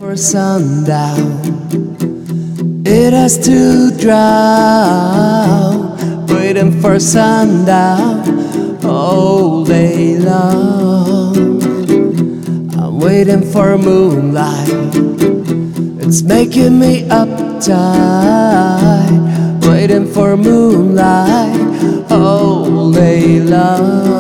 For sundown, it has to drown, waiting for sundown all day long. I'm waiting for moonlight, it's making me uptight, waiting for moonlight all day long.